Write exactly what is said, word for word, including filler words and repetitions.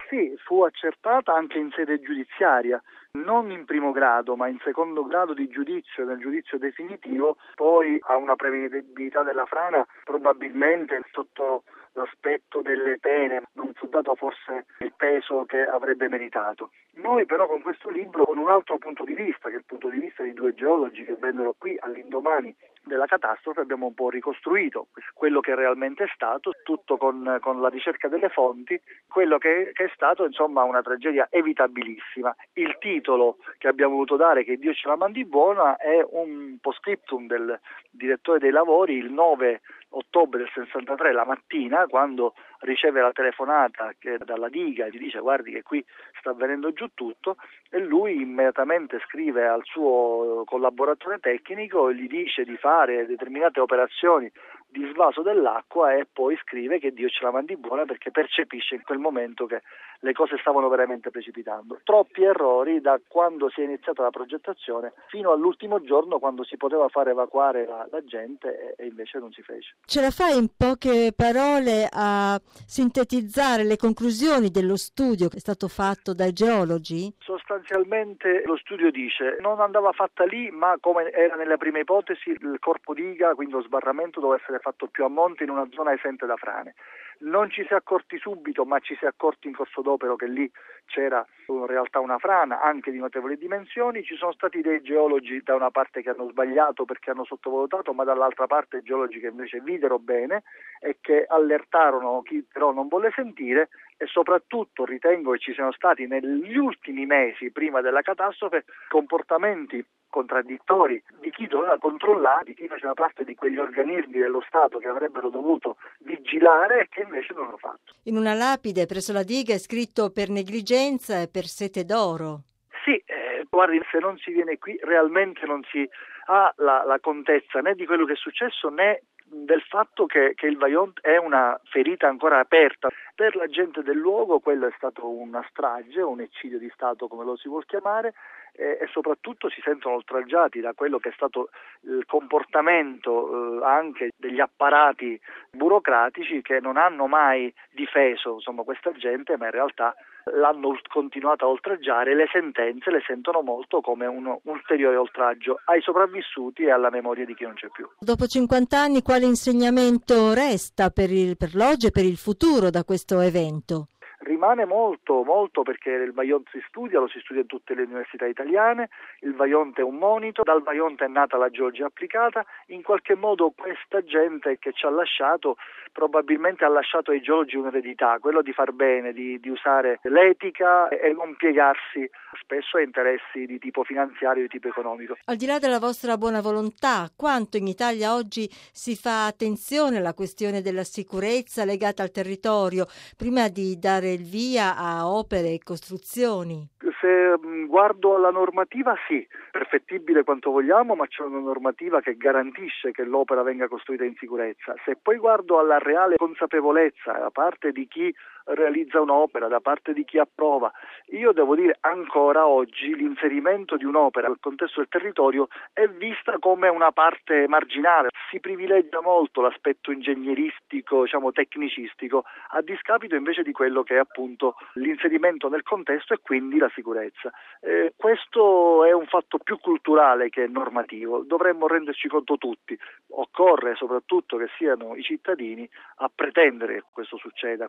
Sì, fu accertata anche in sede giudiziaria, non in primo grado ma in secondo grado di giudizio, nel giudizio definitivo. Poi a una prevedibilità della frana probabilmente sotto l'aspetto delle pene non fu dato forse il peso che avrebbe meritato. Noi però con questo libro, con un altro punto di vista, che è il punto di vista di due geologi che vennero qui all'indomani della catastrofe, abbiamo un po' ricostruito quello che realmente è stato, tutto con, con la ricerca delle fonti, quello che, che è stato insomma una tragedia evitabilissima. Il titolo che abbiamo voluto dare, Che Dio ce la mandi buona, è un postscriptum del direttore dei lavori il nove ottobre del sessantatré la mattina, quando riceve la telefonata che dalla diga e gli dice guardi che qui sta venendo giù tutto, e lui immediatamente scrive al suo collaboratore tecnico e gli dice di fare determinate operazioni di svaso dell'acqua e poi scrive che Dio ce la mandi buona, perché percepisce in quel momento che le cose stavano veramente precipitando. Troppi errori da quando si è iniziata la progettazione fino all'ultimo giorno, quando si poteva fare evacuare la, la gente e, e invece non si fece. Ce la fai in poche parole a sintetizzare le conclusioni dello studio che è stato fatto dai geologi? Sostanzialmente lo studio dice non andava fatta lì, ma come era nella prima ipotesi il corpo diga, quindi lo sbarramento, doveva essere fatto più a monte in una zona esente da frane. Non ci si è accorti subito, ma ci si è accorti in corso d'opera che lì c'era in realtà una frana anche di notevoli dimensioni. Ci sono stati dei geologi da una parte che hanno sbagliato perché hanno sottovalutato, ma dall'altra parte geologi che invece videro bene e che allertarono chi però non volle sentire. E soprattutto ritengo che ci siano stati negli ultimi mesi prima della catastrofe comportamenti contraddittori di chi doveva controllare, di chi faceva parte di quegli organismi dello Stato che avrebbero dovuto vigilare e che invece non hanno fatto. In una lapide presso la diga è scritto per negligenza e per sete d'oro. Sì, eh, guardi, se non si viene qui realmente non si ha la, la contezza né di quello che è successo né del fatto che, che il Vajont è una ferita ancora aperta. Per la gente del luogo quello è stato una strage, un eccidio di Stato come lo si vuol chiamare, eh, e soprattutto si sentono oltraggiati da quello che è stato il comportamento eh, anche degli apparati burocratici che non hanno mai difeso insomma questa gente, ma in realtà l'hanno continuata a oltraggiare. Le sentenze le sentono molto come un ulteriore oltraggio ai sopravvissuti e alla memoria di chi non c'è più. Dopo cinquanta anni quale insegnamento resta per, il, per l'oggi e per il futuro da questo evento? Rimane molto, molto, perché il Vajont si studia, lo si studia in tutte le università italiane, il Vajont è un monito, dal Vajont è nata la geologia applicata. In qualche modo questa gente che ci ha lasciato probabilmente ha lasciato ai geologi un'eredità, quello di far bene, di, di usare l'etica e non piegarsi spesso a interessi di tipo finanziario, di tipo economico. Al di là della vostra buona volontà, quanto in Italia oggi si fa attenzione alla questione della sicurezza legata al territorio prima di dare il via a opere e costruzioni? Se guardo alla normativa, sì, perfettibile quanto vogliamo, ma c'è una normativa che garantisce che l'opera venga costruita in sicurezza. Se poi guardo alla reale consapevolezza da parte di chi realizza un'opera, da parte di chi approva, io devo dire ancora oggi l'inserimento di un'opera nel contesto del territorio è vista come una parte marginale. Si privilegia molto l'aspetto ingegneristico, diciamo tecnicistico, a discapito invece di quello che è appunto l'inserimento nel contesto e quindi la sicurezza. Eh, questo è un fatto più culturale che normativo, dovremmo renderci conto tutti. Occorre soprattutto che siano i cittadini a pretendere che questo succeda.